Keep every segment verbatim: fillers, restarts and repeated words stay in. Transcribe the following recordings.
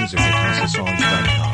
music at house of songs dot com.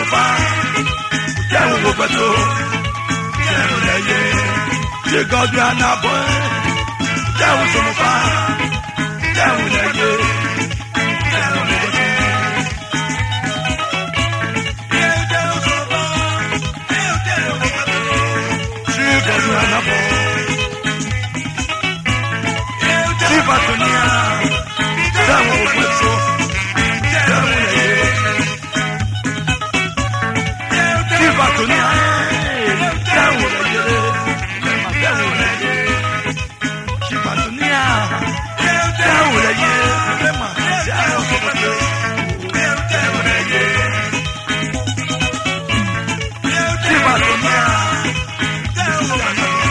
fa, jẹ́ òwò pẹ̀tó, jẹ́ òlẹ̀yẹ, ṣé gọ́dọ̀ ànàbọ̀ ẹ̀, jẹ́ òsòmò fa, jẹ́ òlẹ̀yẹ, jẹ́ òwò pẹ̀tó. Ṣé gọ́dọ̀ ànàbọ̀, ṣé bàtúnyà, jẹ́ òwò pẹ̀tó, jẹ́ òlẹ̀yẹ. Batonia, down with the down with the she Batonia, down with the down with the she Batonia, down with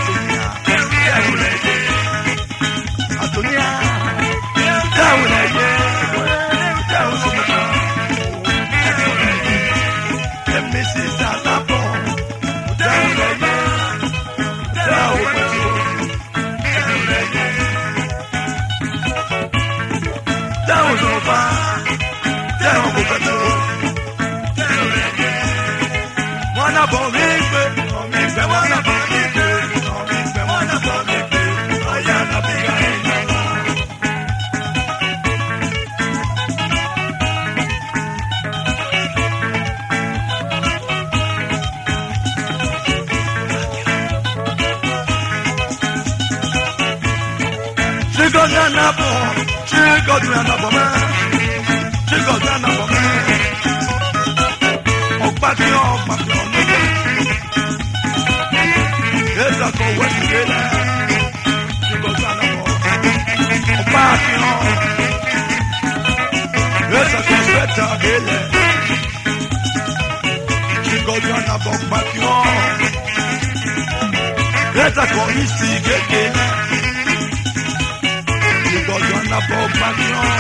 the Batonia, down with the down with the Missus Wanna bomb me, wanna bomb me, wanna bomb me, I am a big guy. She got an apple, she got an apple man, she got an apple man. Ọ̀pá-kí-ọ̀, ọ̀pá-kí-ọ̀ nígbà. Ẹ̀sà kan wẹ́ sí ilẹ̀. Ṣùgbọ́n sáà náà bọ̀. Ọ̀pá-kí-ọ̀. Ẹ̀sà kan sẹ́tà ilẹ̀. Ṣùgbọ́n sáà náà bọ̀ ọ̀pá-kí-ọ̀. Ẹ̀sà kan ìsì kéèké. Ṣùgbọ́n sáà náà bọ̀ ọ̀pá-kí-ọ̀.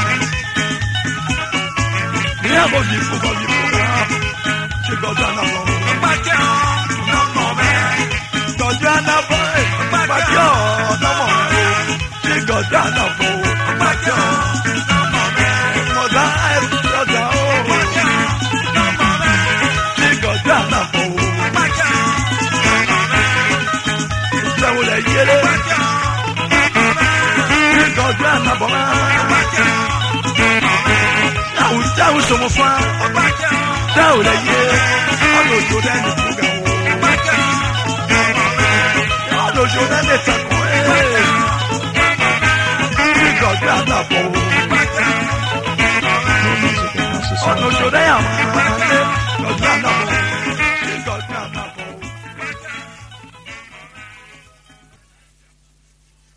Ní àbọ̀ yìí fún bọ̀ yìí fún wa. She goes on a boat, back on, no more man. Goes on a boat, back on, no more man. She goes on a boat, back on, no more man. Mother, goes on, back on, no more man. She goes on a boat, back on, no more man. So will I get it? Back on, no more man. She goes on a boat, back on, no more man. Now, that was so much fun, back on. Down the year, all those who then go back all those who then let us go. We got that up. All those who they are, got that up.